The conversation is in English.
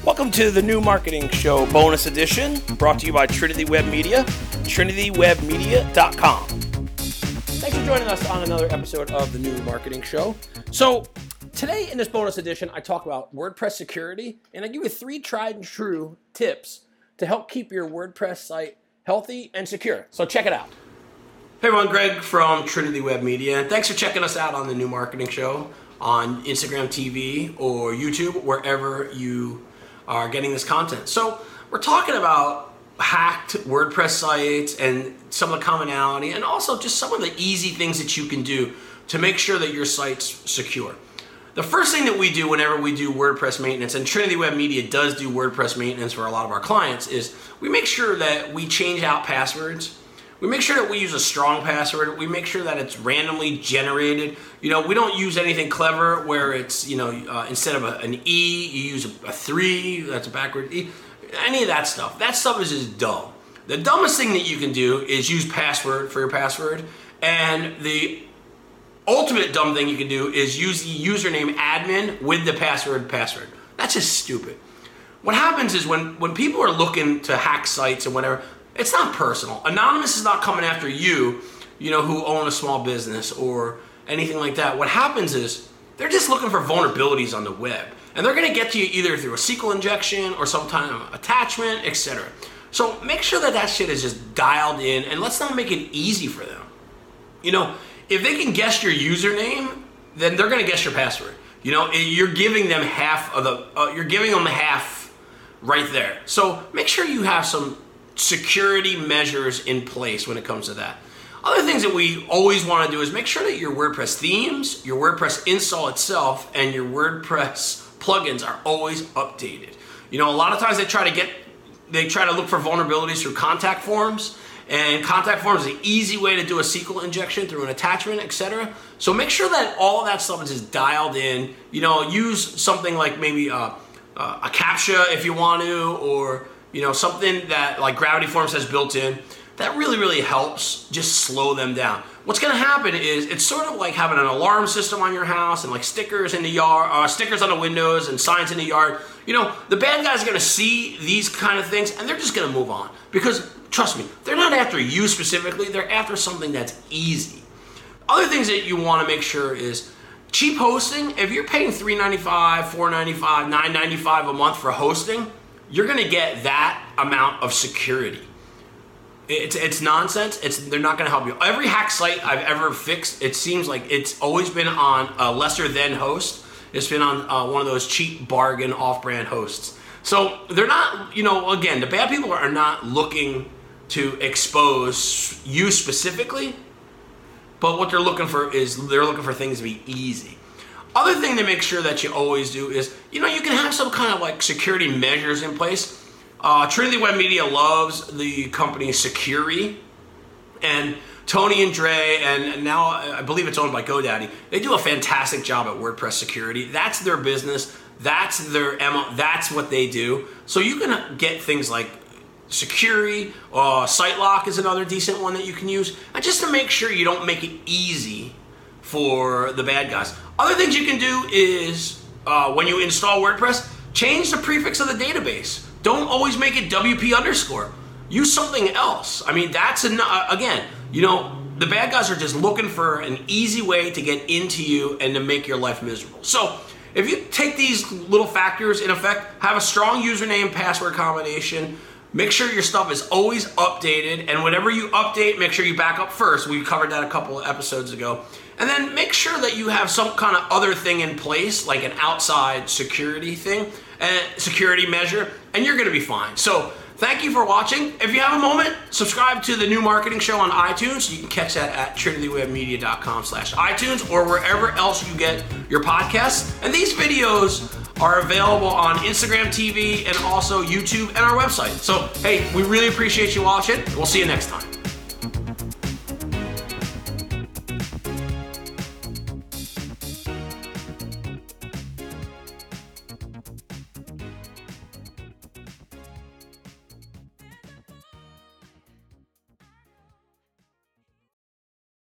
Welcome to the New Marketing Show bonus edition, brought to you by Trinity Web Media, trinitywebmedia.com. Thanks for joining us on another episode of the New Marketing Show. So today in this bonus edition, I talk about WordPress security, and I give you 3 tried and true tips to help keep your WordPress site healthy and secure. So check it out. Hey everyone, Greg from Trinity Web Media, and thanks for checking us out on the New Marketing Show on Instagram TV or YouTube, wherever you are getting this content. So we're talking about hacked WordPress sites and some of the commonality, and also just some of the easy things that you can do to make sure that your site's secure. The first thing that we do whenever we do WordPress maintenance, and Trinity Web Media does do WordPress maintenance for a lot of our clients, is we make sure that we change out passwords. We make sure that we use a strong password. We make sure that it's randomly generated. We don't use anything clever where it's, instead of an E, you use a 3, that's a backward E. Any of that stuff. That stuff is just dumb. The dumbest thing that you can do is use password for your password. And the ultimate dumb thing you can do is use the username admin with the password. That's just stupid. What happens is when people are looking to hack sites and whatever, it's not personal. Anonymous is not coming after you, who own a small business or anything like that. What happens is they're just looking for vulnerabilities on the web. And they're going to get to you either through a SQL injection or some kind of attachment, etc. So make sure that shit is just dialed in, and let's not make it easy for them. If they can guess your username, then they're going to guess your password. You're giving them half right there. So make sure you have some security measures in place when it comes to that. Other things that we always want to do is make sure that your WordPress themes, your WordPress install itself, and your WordPress plugins are always updated. A lot of times they try to look for vulnerabilities through contact forms, and contact forms is an easy way to do a SQL injection through an attachment, etc. So make sure that all of that stuff is just dialed in. Use something like maybe a CAPTCHA if you want to, or something that like Gravity Forms has built in. That really, really helps just slow them down. What's going to happen is it's sort of like having an alarm system on your house and like stickers in the yard, stickers on the windows and signs in the yard. The bad guys are going to see these kind of things and they're just going to move on, because trust me, they're not after you specifically. They're after something that's easy. Other things that you want to make sure is cheap hosting. If you're paying $3.95, $4.95, $9.95 a month for hosting, you're going to get that amount of security. It's nonsense. They're not going to help you. Every hack site I've ever fixed, it seems like it's always been on a lesser than host. It's been on one of those cheap bargain off-brand hosts. So they're not, again, the bad people are not looking to expose you specifically, but what they're looking for is they're looking for things to be easy. Other thing to make sure that you always do is, you can have some kind of like security measures in place. Trinity Web Media loves the company Sucuri, and Tony and Dre, and now I believe it's owned by GoDaddy. They do a fantastic job at WordPress security. That's their business. That's their MO. That's what they do. So you can get things like Sucuri, SiteLock is another decent one that you can use, and just to make sure you don't make it easy for the bad guys. Other things you can do is when you install WordPress, change the prefix of the database. Don't always make it WP_. Use something else. I mean, that's again, the bad guys are just looking for an easy way to get into you and to make your life miserable. So if you take these little factors in effect, have a strong username password combination, make sure your stuff is always updated, and whenever you update, make sure you back up first. We covered that a couple of episodes ago. And then make sure that you have some kind of other thing in place, like an outside security thing, security measure, and you're going to be fine. So thank you for watching. If you have a moment, subscribe to the New Marketing Show on iTunes. You can catch that at trinitywebmedia.com/iTunes or wherever else you get your podcasts. And these videos are available on Instagram TV and also YouTube and our website. So, hey, we really appreciate you watching. We'll see you next time.